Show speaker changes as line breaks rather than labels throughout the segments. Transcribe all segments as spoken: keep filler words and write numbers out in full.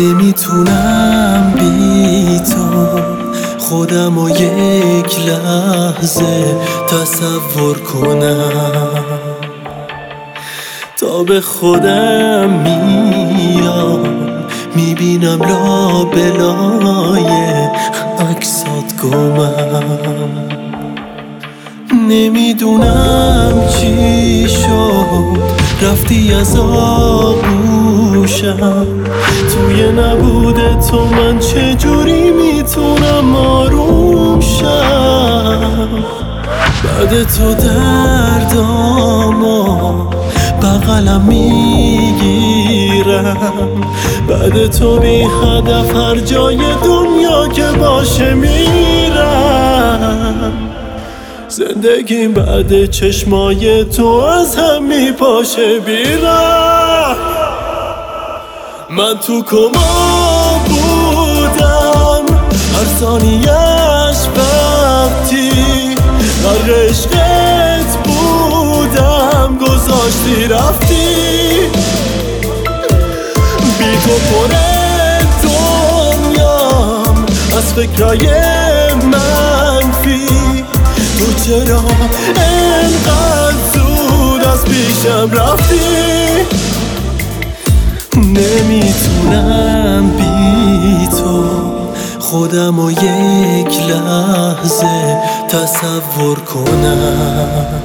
نمیتونم بی تو خودم و یک لحظه تصور کنم، تا به خودم میام میبینم لابلای عکسات گمم. نمیدونم چی شد رفتی از آغوشم، توی نبود تو من چجوری میتونم آروم شم. بعد تو دردامو بغلم میگیرم، بعد تو بی هدف هر جای دنیا که باشه میرم. زندگیم بعد چشمای تو از هم میپاشه بیرم. من تو کما بودم هر ثانیه‌اش وقتی غرق عشقت بودم گذاشتی رفتی. بی تو پر دنیام از فکرای منفی، تو چرا انقدر زود از پیشم رفتی؟ نمیتونم بی تو خودم و یک لحظه تصور کنم.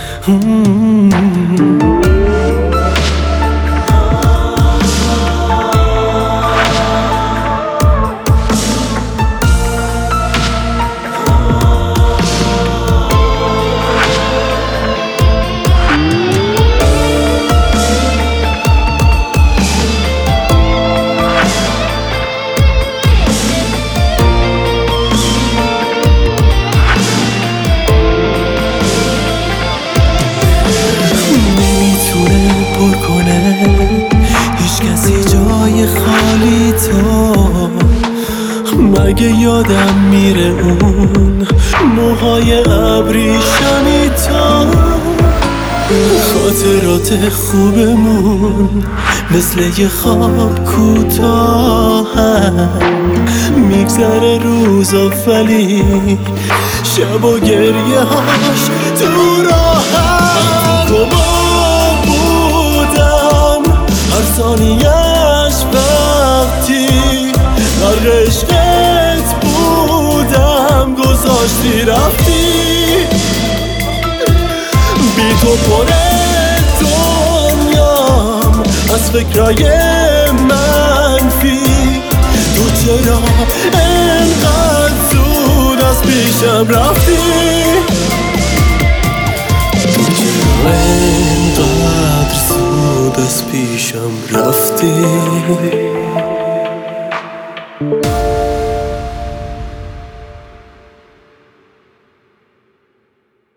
هیچ کسی جای خالی تو، مگه یادم میره اون موهای ابریشمی تو. خاطرات خوبمون مثل یه خواب کوتاهن، میگذره روزا ولی شب و گریه هاش تو راهم. هر ثانیه‌اش وقتی غرق عشقت بودم گذاشتی رفتی. بی تو پر دنیام از فکرای منفی، تو چرا انقدر زود از پیشم رفتی؟ تو چرا انقدر زود از پیشم رفتی؟